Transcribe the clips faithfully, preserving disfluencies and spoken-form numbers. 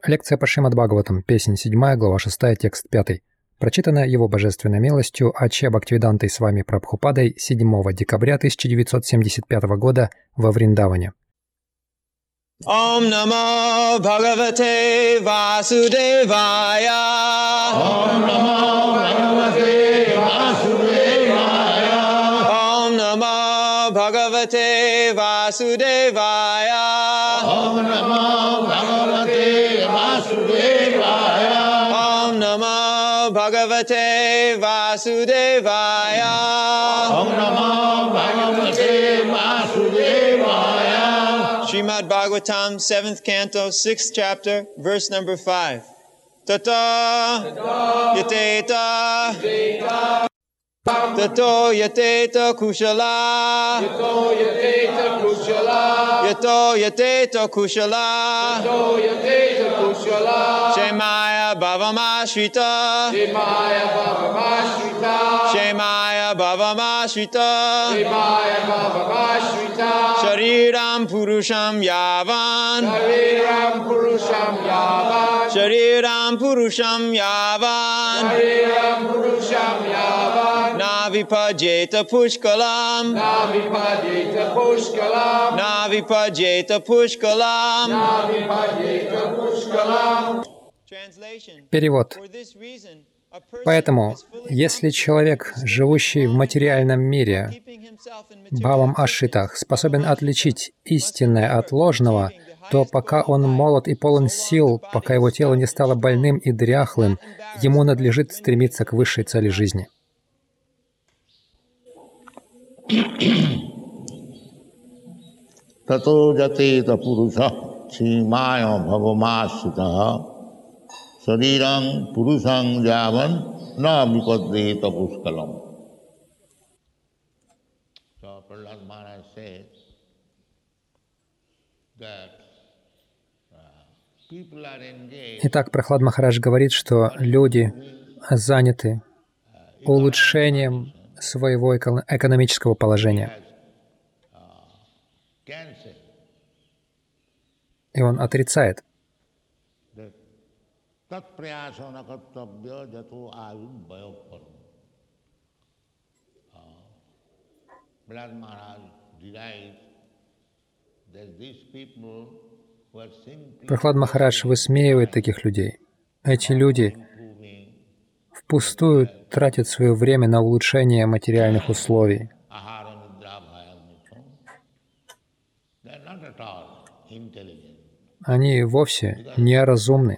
Лекция по Шримад Бхагаватам, песнь седьмая, глава шестая, текст пятый. Прочитана его божественной милостью Аче Бхактивидантой с вами Прабхупадой седьмого декабря тысяча девятьсот семьдесят пятого года во Вриндаване. Om Namo Bhagavate Vasudevaya. Om Namo Bhagavate Vasudevaya. Om Namo Bhagavate Vasudevaya. Om Namo Bhagavate Vasudevaya. Om Namo Bhagavate Vasudevaya. Om Namo Bhagavate Vasudevaya. Srimad Bhagavatam, seventh canto, sixth chapter, verse number five. Tata yateta Tato yateta kushala Yato yateta kushala. Yato yateta kushala Yato yateta kushala. Shemaya bhavamashvita Shemaya Bhavamashvita. Shemaya bhavamashvita Shemaya Bhavamashvita. Shariram purusham yavan Shariram Purusham Yavan. Shariram purusham yavan Shariram Purusham Yavan. Navipajeta pushkalam Navipajeta Pushkalam. Navipajeta pushkalam. Navipajeta Pushkalam. Translation. Перевод. For this reason, a person Поэтому, is fully если человек, живущий в материальном мире, keeping himself in material бхавам ашитах, способен отличить истинное от ложного, то пока он молод и полон сил, пока его тело не стало больным и дряхлым, ему надлежит стремиться к высшей цели жизни. Tato jateta purusha chimaya bhavamashita sarirang purusang javan na vipadeta puskalam. So Prahlad Maharaj said that uh, people are engaged. Итак, Прахлад Махарадж говорит, что люди заняты улучшением своего эко- экономического положения. Cancer. И он отрицает. Tat prayasana kartabhya jato ayum bhayaparam. Prahlad Maharaj derides that these people who are simply Прахлад Махарадж высмеивает таких людей. Эти люди впустую тратят свое время на улучшение материальных условий. ahara nidra bhayamito. They are not at all intelligent. Они вовсе неразумны,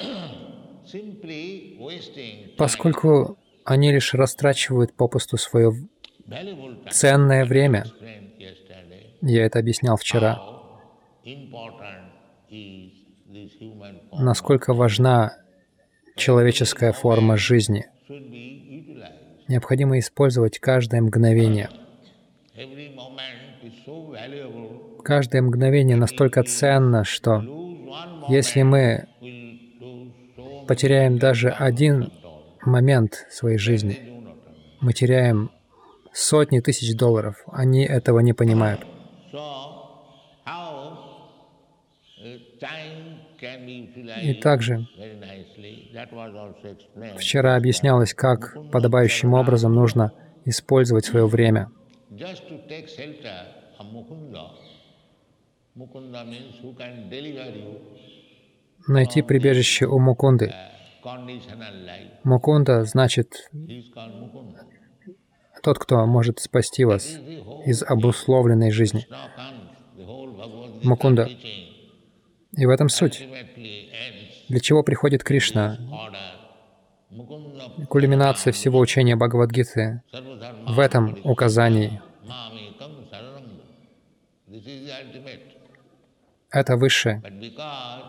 Simply wasting поскольку они лишь растрачивают попусту свое valuable time. ценное время. Explained yesterday Я это объяснял вчера. how important is this human form. Насколько важна человеческая форма жизни. Should be utilized. Необходимо использовать каждое мгновение. Every moment is so valuable. Каждое мгновение настолько ценно, что Lose one если moment, мы will lose so потеряем даже один момент своей жизни, do not understand. мы теряем сотни тысяч долларов. Они этого не понимают. So how uh, time can be utilized И также very nicely. That was also explained. вчера объяснялось, как подобающим образом нужно использовать свое время. Just to take shelter of Mukunda. Mukunda means who can deliver you Найти прибежище у Мукунды. uh, conditional life. Мукунда значит He is called Mukunda. тот, кто может спасти вас The whole из обусловленной жизни. Krishna comes, the whole Bhagavad Mukunda. Gita teaching И в этом суть. ultimately ends Для чего приходит Кришна? order. Mukunda Кульминация всего учения Бхагавад-гиты Sarvadharma в этом указании. Mamekam Saranam. This is the ultimate. Это высшее. But because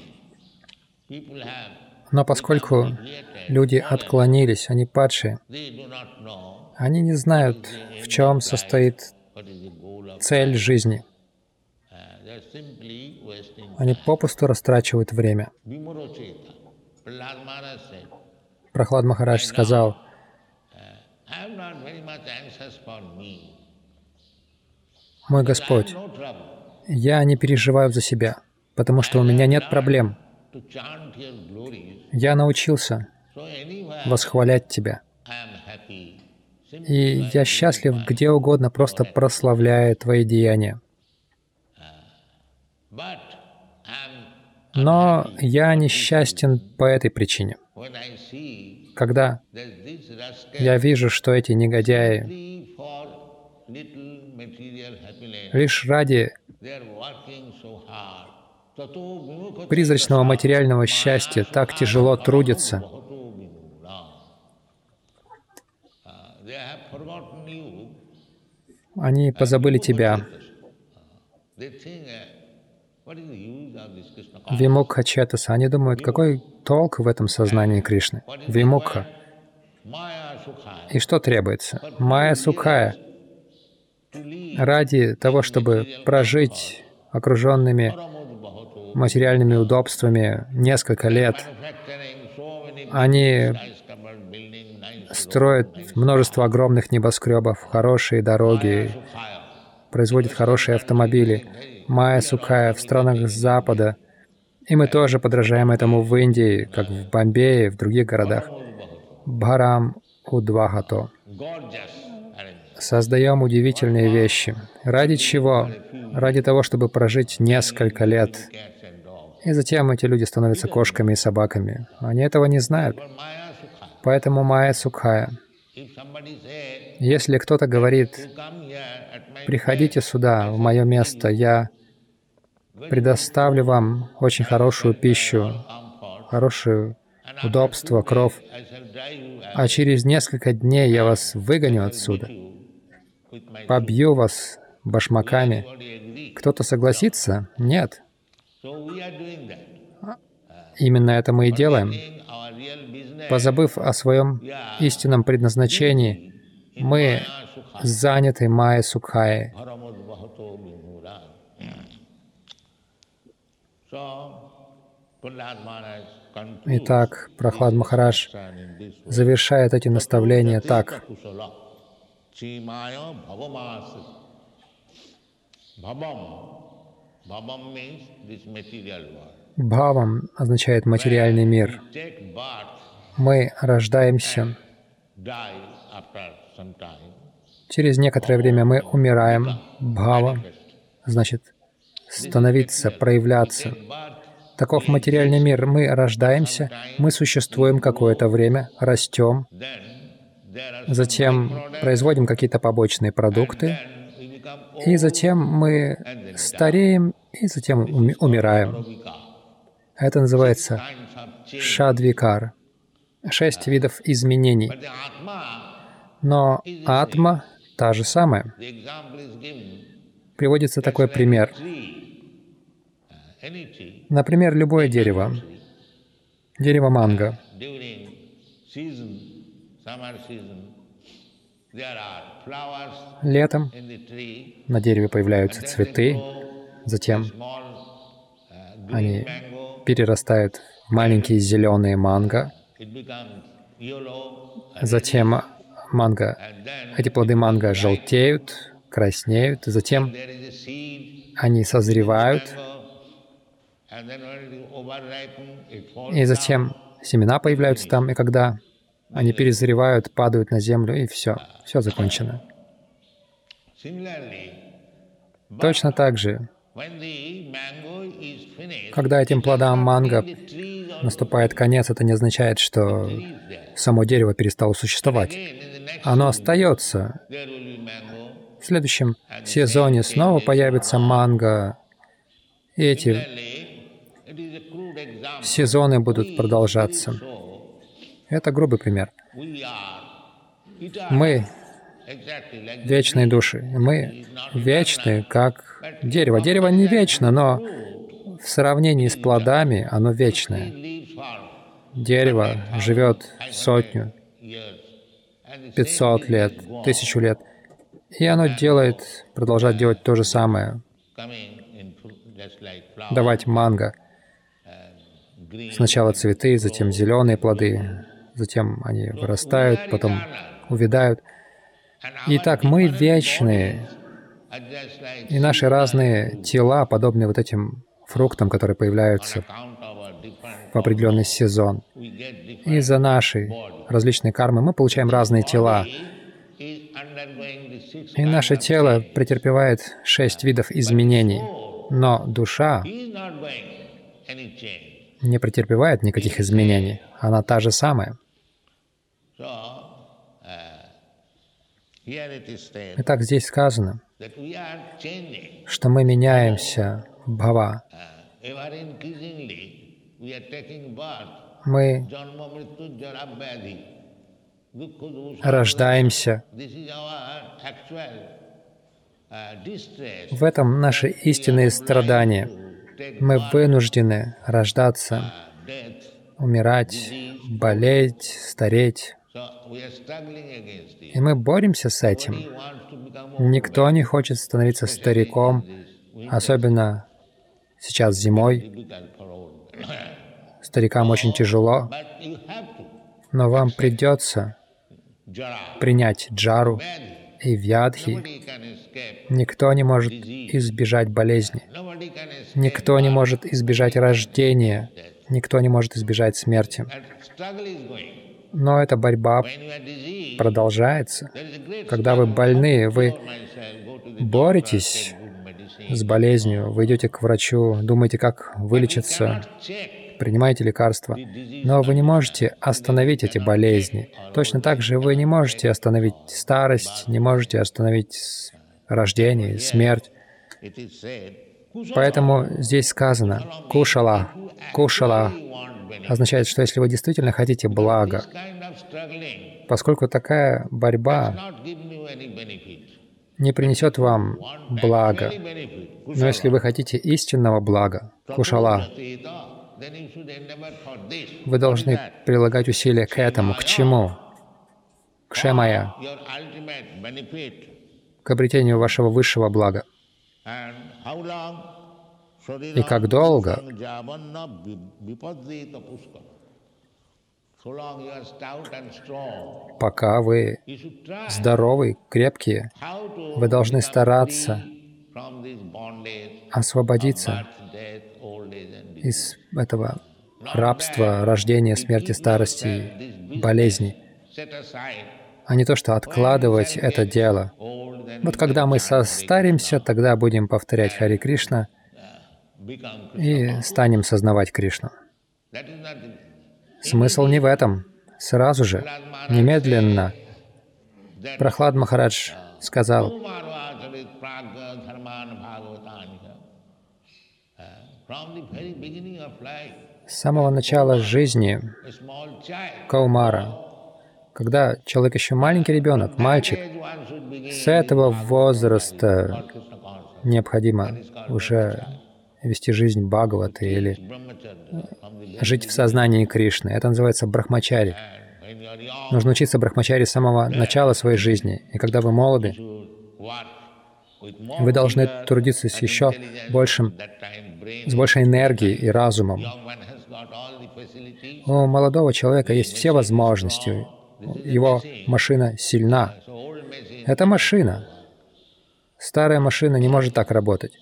people have Но поскольку люди отклонились, они падшие, they do not know они не знают, в чем состоит what is the goal of цель жизни. uh, they are simply wasting Они time. попусту растрачивают время. Vimorocheta. Prahlad Maharaj said, Прахлад Махарадж сказал, I am not very much anxious for me. «Мой I Господь, have no trouble. я не переживаю за себя, потому что у меня нет проблем. Я научился восхвалять Тебя. И я счастлив где угодно, просто прославляя Твои деяния. Но я несчастен по этой причине. Когда я вижу, что эти негодяи лишь ради призрачного материального счастья так тяжело трудятся, они позабыли Тебя. Вимукха Четаса. Они думают, какой толк в этом сознании Кришны? Вимукха. И что требуется? Майя Сукхая. Ради того, чтобы прожить окруженными материальными удобствами несколько лет, они строят множество огромных небоскребов, хорошие дороги, производят хорошие автомобили. Майя Сукхая в странах Запада. И мы тоже подражаем этому в Индии, как в Бомбее, в других городах. Бхарам Удвахато. Создаем удивительные вещи. Ради чего? Ради того, чтобы прожить несколько лет. И затем эти люди становятся кошками и собаками. Они этого не знают. Поэтому Майя Сукхая. Если кто-то говорит: «Приходите сюда, в мое место, я предоставлю вам очень хорошую пищу, хорошее удобство, кров, а через несколько дней я вас выгоню отсюда, побью вас башмаками». Кто-то согласится? Нет. Именно это мы и делаем. Позабыв о своем истинном предназначении, мы заняты Майей Сукхаей. Итак, Прахлад Махарадж завершает эти наставления так. Бхавам означает материальный мир. Мы рождаемся. Через некоторое время мы умираем. Бхава значит становиться, проявляться. Таков материальный мир. Мы рождаемся, мы существуем какое-то время, растем, затем производим какие-то побочные продукты, и затем мы стареем, и затем умираем. Это называется шадвикар. Шесть видов изменений. Но атма та же самая. Приводится такой пример. Например, любое дерево, дерево манго. Летом на дереве появляются цветы, затем они перерастают в маленькие зеленые манго, затем манго, эти плоды манго желтеют, краснеют, затем они созревают, и затем семена появляются там, и когда они перезревают, падают на землю, и все, все закончено. Точно так же, когда этим плодам манго наступает конец, это не означает, что само дерево перестало существовать. Оно остается. В следующем сезоне снова появится манго, и эти сезоны будут продолжаться. Это грубый пример. Мы вечные души. Мы вечны, как дерево. Дерево не вечно, но в сравнении с плодами оно вечное. Дерево живет сотню, пятьсот лет, тысячу лет, и оно делает, продолжает делать то же самое. Давать манго. Сначала цветы, затем зеленые плоды, затем они вырастают, потом увядают. Итак, мы вечные, и наши разные тела подобны вот этим фруктам, которые появляются в определенный сезон. Из-за нашей различной кармы мы получаем разные тела. И наше тело претерпевает шесть видов изменений. Но душа не претерпевает никаких изменений. Она та же самая. Итак, здесь сказано, что мы меняемся в бхава. Мы рождаемся. В этом наши истинные страдания. Мы вынуждены рождаться, умирать, болеть, стареть. И мы боремся с этим. Никто не хочет становиться стариком, особенно сейчас зимой. Старикам очень тяжело, но вам придется принять джару и вьядхи. Никто не может избежать болезни. Никто не может избежать рождения. Никто не может избежать смерти. Но эта борьба продолжается. Когда вы больны, вы боретесь с болезнью, вы идете к врачу, думаете, как вылечиться, принимаете лекарства, но вы не можете остановить эти болезни. Точно так же вы не можете остановить старость, не можете остановить рождение, смерть. Поэтому здесь сказано «кушала». «Кушала» означает, что если вы действительно хотите блага, поскольку такая борьба не принесет вам блага, но если вы хотите истинного блага, «кушала», вы должны прилагать усилия к этому. К чему? К шемая, к обретению вашего высшего блага. И как долго? Пока вы здоровы, крепкие, вы должны стараться освободиться из этого рабства, рождения, смерти, старости, болезней, а не то, что откладывать это дело. Вот когда мы состаримся, тогда будем повторять Хари Кришна и станем сознавать Кришну. Смысл не в этом. Сразу же, немедленно, Прахлад Махарадж сказал, с самого начала жизни Каумара, когда человек еще маленький ребенок, мальчик, с этого возраста необходимо уже вести жизнь Бхагаваты или жить в сознании Кришны. Это называется брахмачари. Нужно учиться брахмачари с самого начала своей жизни. И когда вы молоды, вы должны трудиться с еще большим, с большей энергией и разумом. У молодого человека есть все возможности. Его машина сильна. Это машина. Старая машина не может так работать.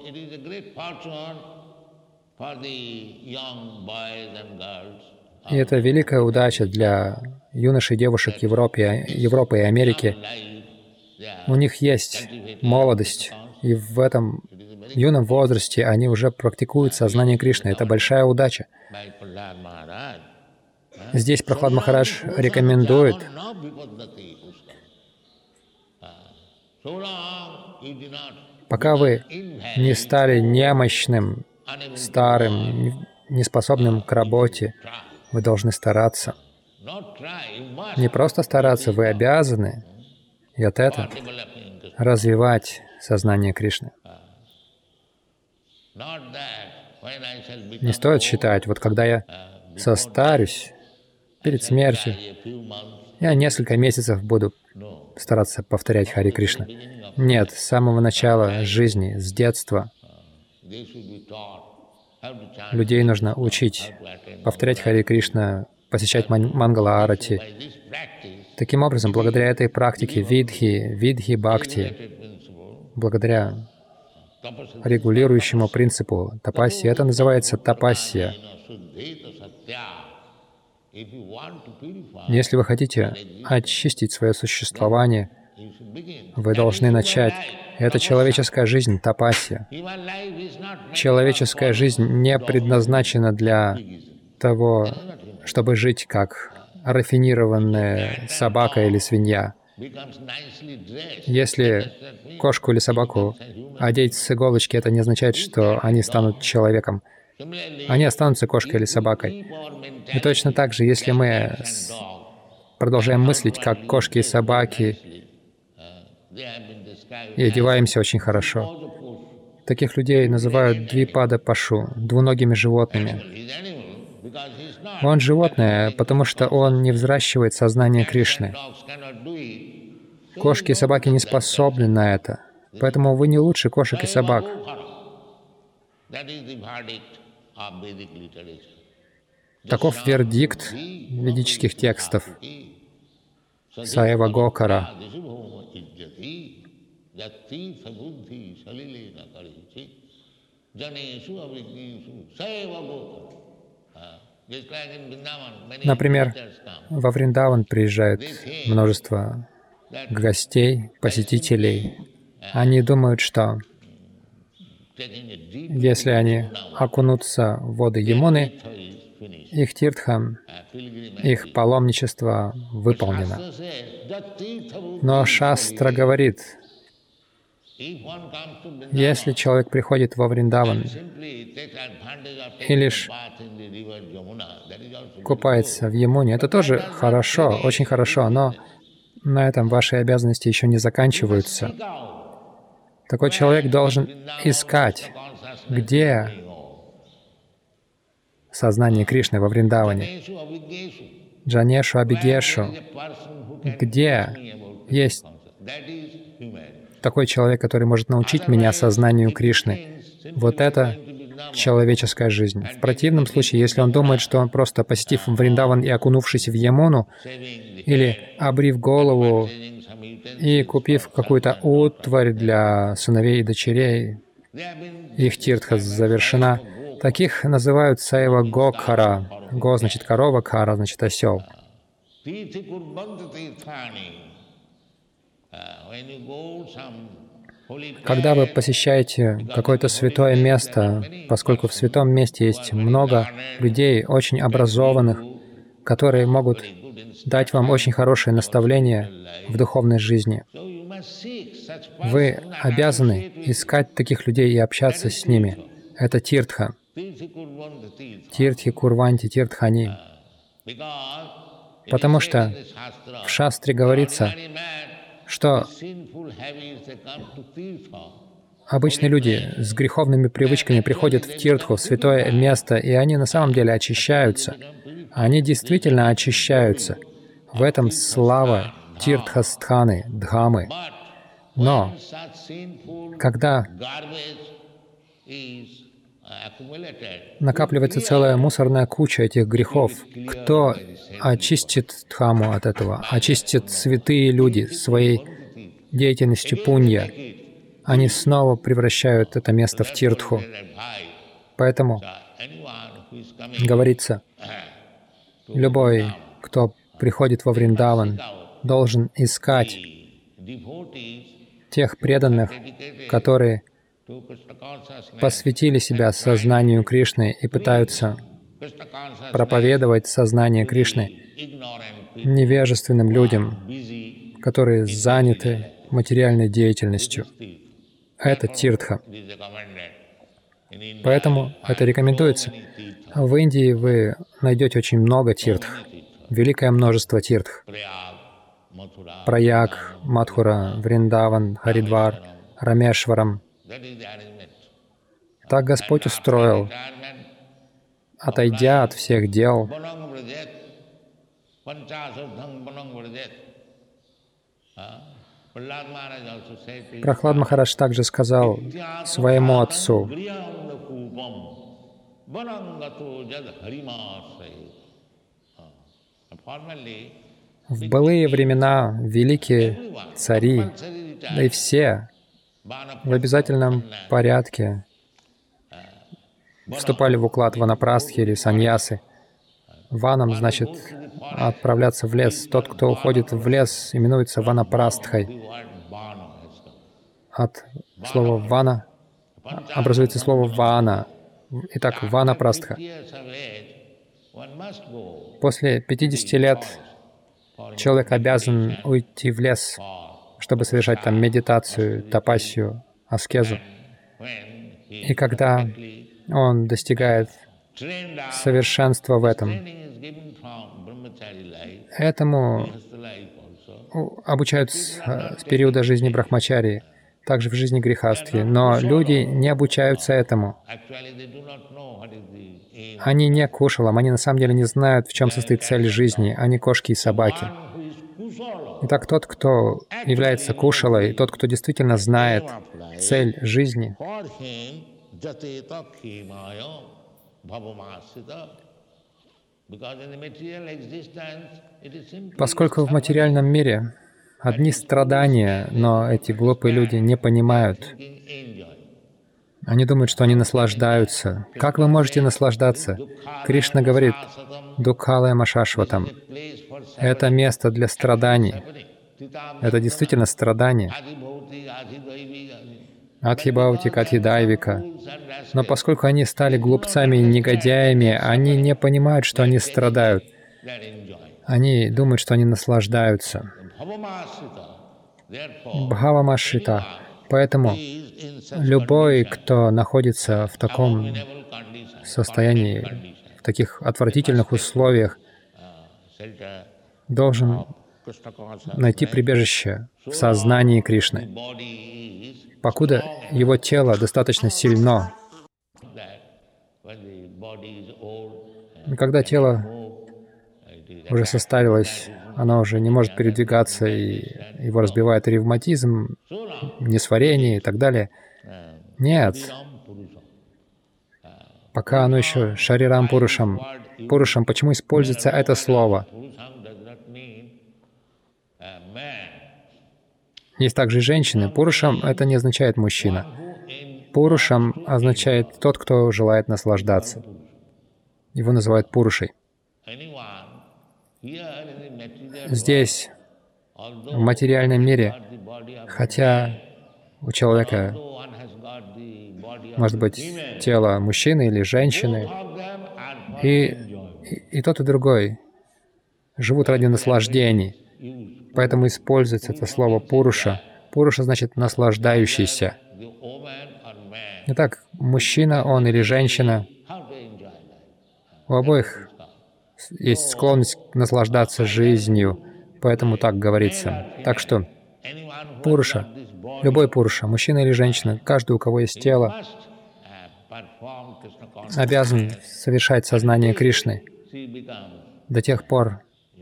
И это великая удача для юношей и девушек Европы, Европы и Америки. У них есть молодость, и в этом юном возрасте они уже практикуют сознание Кришны. Это большая удача. Здесь Прахлад Махарадж рекомендует пока вы не стали немощным, старым, неспособным к работе, вы должны стараться. Не просто стараться, вы обязаны, и от этого развивать сознание Кришны. Не стоит считать, вот когда я состарюсь перед смертью, я несколько месяцев буду стараться повторять Хари Кришна. Нет, с самого начала жизни, с детства людей нужно учить повторять Хари Кришна, посещать Мангала Арати. Таким образом, благодаря этой практике видхи, видхи бхакти, благодаря регулирующему принципу тапасии. Это называется тапасия. Если вы хотите очистить свое существование, вы должны начать. Это человеческая жизнь, тапасия. Человеческая жизнь не предназначена для того, чтобы жить как рафинированная собака или свинья. Если кошку или собаку одеть с иголочки, это не означает, что они станут человеком. Они останутся кошкой или собакой. И точно так же, если мы продолжаем мыслить как кошки и собаки и одеваемся очень хорошо, таких людей называют двипада пашу, двуногими животными. Он животное, потому что он не взращивает сознание Кришны. Кошки и собаки не способны на это, поэтому вы не лучше кошек и собак. Таков вердикт ведических текстов. Саева Гокара. Например, во Вриндаван приезжают множество гостей, посетителей. Они думают, что если они окунутся в воды Ямуны, их тиртха, их паломничество выполнено. Но Шастра говорит, если человек приходит во Вриндаван и лишь купается в Ямуне, это тоже хорошо, очень хорошо, но на этом ваши обязанности еще не заканчиваются. Такой человек должен искать, где сознание Кришны во Вриндаване, Джанешу Абигешу, где есть такой человек, который может научить меня сознанию Кришны. Вот это человеческая жизнь. В противном случае, если он думает, что он просто посетив Вриндаван и окунувшись в Ямуну, или обрив голову и купив какую-то утварь для сыновей и дочерей, их тиртха завершена, таких называют Саева Гокхара. Го значит корова, Кара значит осел. Когда вы посещаете какое-то святое место, поскольку в святом месте есть много людей, очень образованных, которые могут дать вам очень хорошее наставление в духовной жизни, вы обязаны искать таких людей и общаться с ними. Это тиртха. Тиртхи курванти тиртхани. Потому что в шастре говорится, что обычные люди с греховными привычками приходят в тиртху, в святое место, и они на самом деле очищаются. Они действительно очищаются. В этом слава тиртхастханы, дхамы. Но когда накапливается целая мусорная куча этих грехов, кто очистит дхаму от этого? Очистят святые люди своей деятельностью пунья. Они снова превращают это место в тиртху. Поэтому говорится, любой, кто приходит во Вриндаван, должен искать тех преданных, которые посвятили себя сознанию Кришны и пытаются проповедовать сознание Кришны невежественным людям, которые заняты материальной деятельностью. Это тиртха. Поэтому это рекомендуется. В Индии вы найдете очень много тиртх, великое множество тиртх. Праяг, Мадхура, Вриндаван, Харидвар, Рамешварам. Так Господь устроил, отойдя от всех дел. Прахлад Махарадж также сказал своему отцу: в былые времена великие цари, да и все в обязательном порядке вступали в уклад ванапрастхи или саньясы. Ванам значит отправляться в лес. Тот, кто уходит в лес, именуется ванапрастхой. От слова «вана» образуется слово «вана». Итак, ванапрастха. После пятидесяти лет человек обязан уйти в лес, чтобы совершать там медитацию, тапасию, аскезу. И когда он достигает совершенства в этом, этому обучают с, с периода жизни брахмачари, также в жизни грихастхи. Но люди не обучаются этому. Они не кушалам, они на самом деле не знают, в чем состоит цель жизни, они кошки и собаки. Итак, тот, кто является кушалой, тот, кто действительно знает цель жизни, поскольку в материальном мире одни страдания, но эти глупые люди не понимают. Они думают, что они наслаждаются. Как вы можете наслаждаться? Кришна говорит, «Дукхалая машашватам». Это место для страданий. Это действительно страдание. Адхибаутика, адхидайвика. Но поскольку они стали глупцами и негодяями, они не понимают, что они страдают. Они думают, что они наслаждаются. Бхавамашрита. Поэтому любой, кто находится в таком состоянии, в таких отвратительных условиях, должен найти прибежище в сознании Кришны, покуда его тело достаточно сильно. И когда тело уже состарилось, оно уже не может передвигаться, и его разбивает ревматизм, несварение и так далее. Нет. Пока оно еще шарирам пурушам. Пурушам, почему используется это слово? Есть также и женщины. Пурушам — это не означает мужчина. Пурушам означает тот, кто желает наслаждаться. Его называют пурушей. Здесь, в материальном мире, хотя у человека может быть тело мужчины или женщины, и, и, и тот, и другой живут ради наслаждений. Поэтому используется это слово «пуруша». «Пуруша» значит «наслаждающийся». Итак, мужчина он или женщина, у обоих есть склонность наслаждаться жизнью, поэтому так говорится. Так что пуруша, любой пуруша, мужчина или женщина, каждый, у кого есть тело, обязан совершать сознание Кришны до тех пор.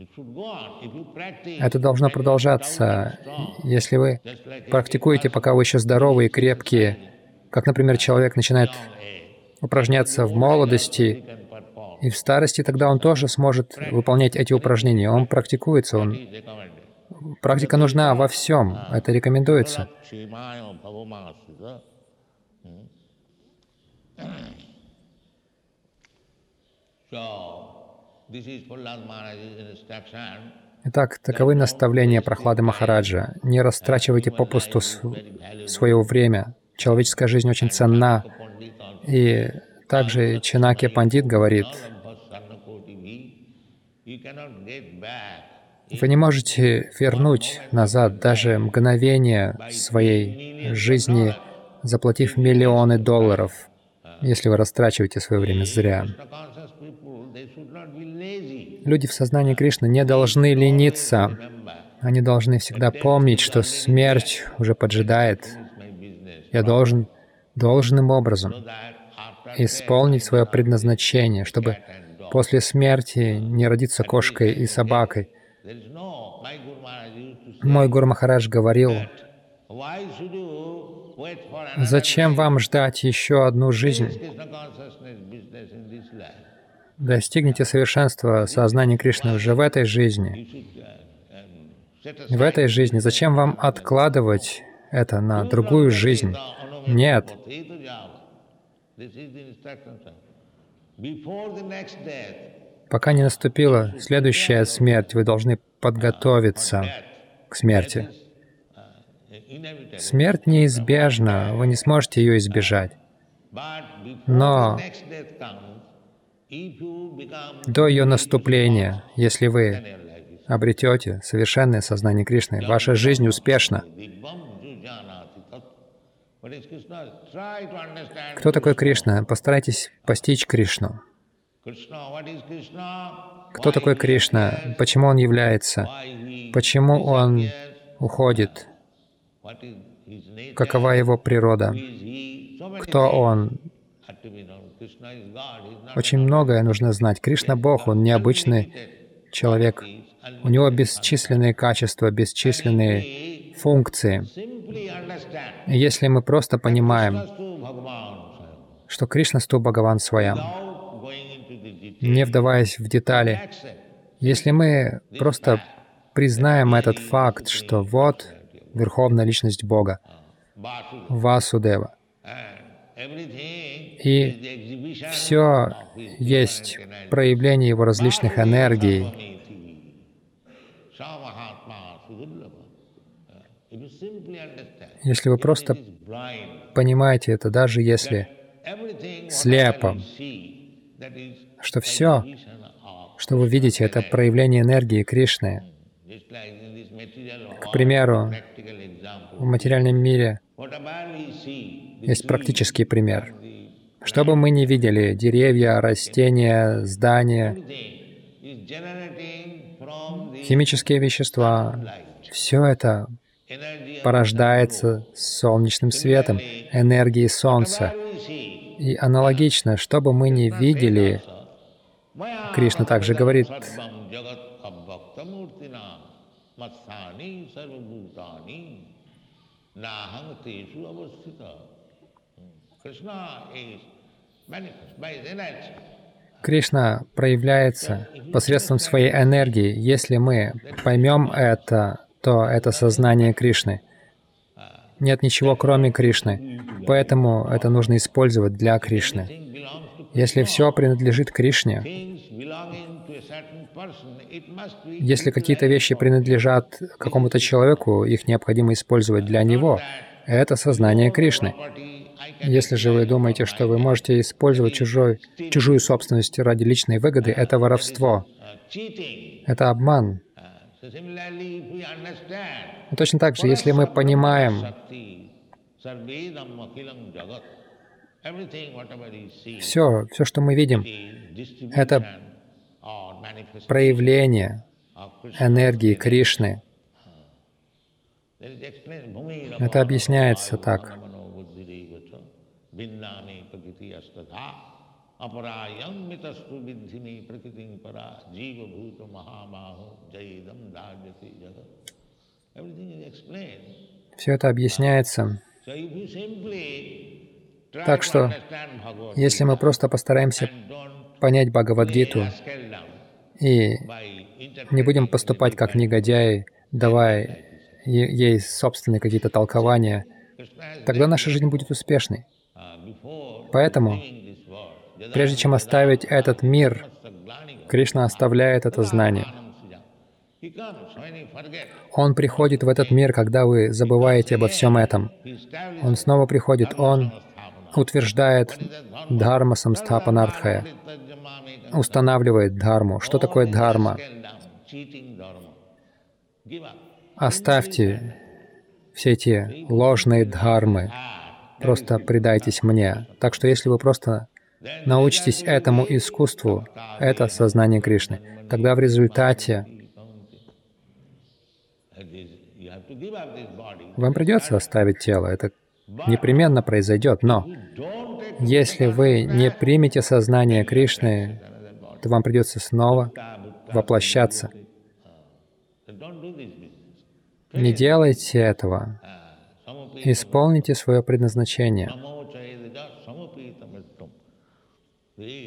Это должно продолжаться. Если вы практикуете, пока вы еще здоровы и крепкие, как, например, человек начинает упражняться в молодости, и в старости тогда он тоже сможет выполнять эти упражнения. Он практикуется, он... Практика нужна во всем, это рекомендуется. Итак, таковы наставления Прохлады Махараджа. Не растрачивайте попусту свое время. Человеческая жизнь очень ценна. И также Чанакья Пандит говорит, вы не можете вернуть назад даже мгновение своей жизни, заплатив миллионы долларов, если вы растрачиваете свое время зря. Люди в сознании Кришны не должны лениться. Они должны всегда помнить, что смерть уже поджидает. Я должен должным образом исполнить свое предназначение, чтобы после смерти не родиться кошкой и собакой. Мой Гуру Махарадж говорил, зачем вам ждать еще одну жизнь? Достигните совершенства сознания Кришны уже в этой жизни. В этой жизни. Зачем вам откладывать это на другую жизнь. Нет. Пока не наступила следующая смерть, вы должны подготовиться к смерти. Смерть неизбежна, вы не сможете ее избежать. Но до ее наступления, если вы обретете совершенное сознание Кришны, ваша жизнь успешна. Кто такой Кришна? Постарайтесь постичь Кришну. Кто такой Кришна? Почему Он является? Почему Он уходит? Какова Его природа? Кто Он? Очень многое нужно знать. Кришна — Бог, Он необычный человек. У Него бесчисленные качества, бесчисленные функции. И если мы просто понимаем, что Кришнасту Бхагаван Сваям, не вдаваясь в детали, если мы просто признаем этот факт, что вот Верховная Личность Бога, Васудева, и все есть проявление Его различных энергий, если вы просто понимаете это, даже если слепо, что все, что вы видите, это проявление энергии Кришны. К примеру, в материальном мире есть практический пример. Что бы мы ни видели, деревья, растения, здания, химические вещества, все это порождается солнечным светом, энергией Солнца. И аналогично, что бы мы ни видели, Кришна также говорит, Кришна проявляется посредством своей энергии. Если мы поймем это, то это сознание Кришны. Нет ничего, кроме Кришны. Поэтому это нужно использовать для Кришны. Если все принадлежит Кришне, если какие-то вещи принадлежат какому-то человеку, их необходимо использовать для него. Это сознание Кришны. Если же вы думаете, что вы можете использовать чужой, чужую собственность ради личной выгоды, это воровство, это обман. Но точно так же, если мы понимаем, все, все, что мы видим, это проявление энергии Кришны. Это объясняется так. Все это объясняется. Так что, если мы просто постараемся понять Бхагавад-гиту и не будем поступать как негодяи, давая ей собственные какие-то толкования, тогда наша жизнь будет успешной. Поэтому, прежде чем оставить этот мир, Кришна оставляет это знание. Он приходит в этот мир, когда вы забываете обо всем этом. Он снова приходит, Он утверждает дхарма самстхапанартхая, устанавливает дхарму. Что такое дхарма? Оставьте все эти ложные дхармы, просто предайтесь мне. Так что если вы просто научитесь этому искусству, это сознание Кришны, тогда в результате вам придется оставить тело, это непременно произойдет, но если вы не примете сознание Кришны, то вам придется снова воплощаться. Не делайте этого. Исполните свое предназначение.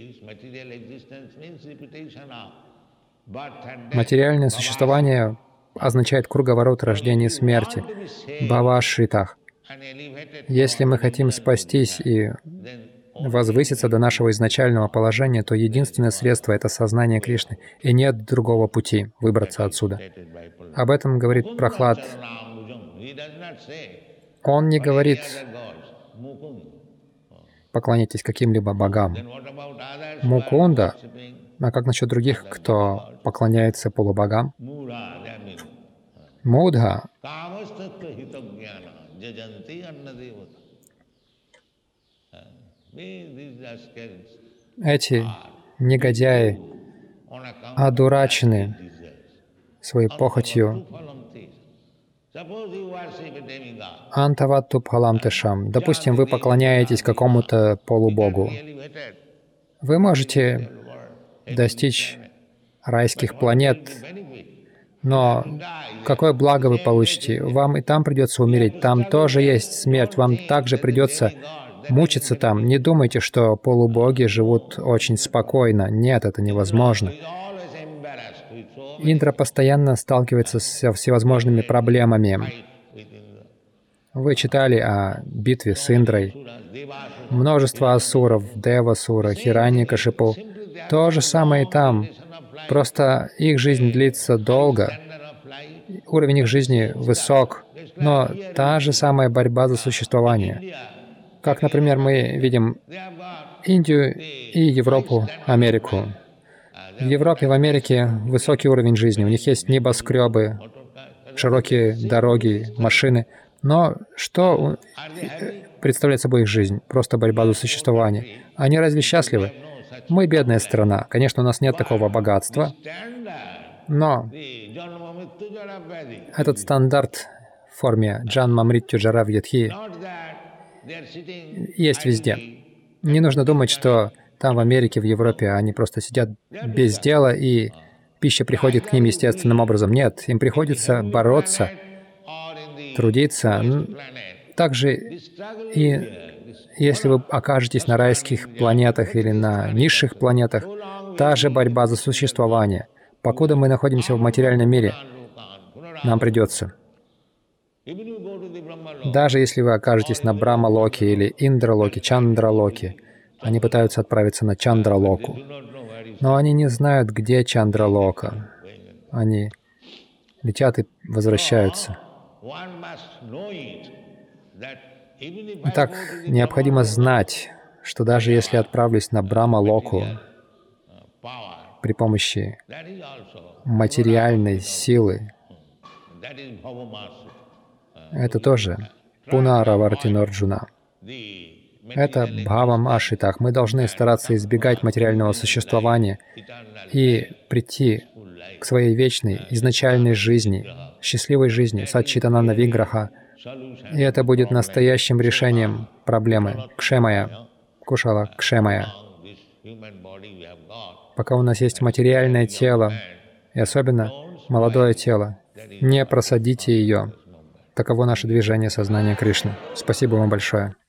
Материальное существование означает круговорот рождения и смерти, Бхава-Ашритах. Если мы хотим спастись и возвыситься до нашего изначального положения, то единственное средство — это сознание Кришны, и нет другого пути выбраться отсюда. Об этом говорит Прахлад. Он не говорит: поклоняйтесь каким-либо богам. Мукунда. А как насчет других, кто поклоняется полубогам? Мудха. Эти негодяи одурачены своей похотью. Антаватту пхалам тешам. Допустим, вы поклоняетесь какому-то полубогу. Вы можете достичь райских планет, но какое благо вы получите? Вам и там придется умереть, там тоже есть смерть, вам также придется мучиться там. Не думайте, что полубоги живут очень спокойно. Нет, это невозможно. Индра постоянно сталкивается со всевозможными проблемами. Вы читали о битве с Индрой. Множество асуров, Девасура, Хираньякашипу. То же самое и там. Просто их жизнь длится долго. Уровень их жизни высок, но та же самая борьба за существование. Как, например, мы видим Индию и Европу, Америку. В Европе, в Америке высокий уровень жизни. У них есть небоскребы, широкие дороги, машины. Но что представляет собой их жизнь? Просто борьба за существование. Они разве счастливы? Мы бедная страна. Конечно, у нас нет такого богатства, но этот стандарт в форме Джанма Мритью Джара Вьядхи есть везде. Не нужно думать, что там в Америке, в Европе они просто сидят без дела, и пища приходит к ним естественным образом. Нет, им приходится бороться, трудиться. Также и если вы окажетесь на райских планетах или на низших планетах, та же борьба за существование. Покуда мы находимся в материальном мире, нам придется. Даже если вы окажетесь на Брахма-локе или Индра-локе, Чандра-локе, они пытаются отправиться на Чандра-локу. Но они не знают, где Чандра-лока. Они летят и возвращаются. Итак, необходимо знать, что даже если отправлюсь на Брахма-локу при помощи материальной силы, это тоже Пунаравартинорджуна. Это Бхавам Ашритах. Мы должны стараться избегать материального существования и прийти к своей вечной, изначальной жизни, счастливой жизни, Саччитананда Виграха. И это будет настоящим решением проблемы Кшемая, Кушала Кшемая. Пока у нас есть материальное тело, и особенно молодое тело, не просадите ее. Таково наше движение сознания Кришны. Спасибо вам большое.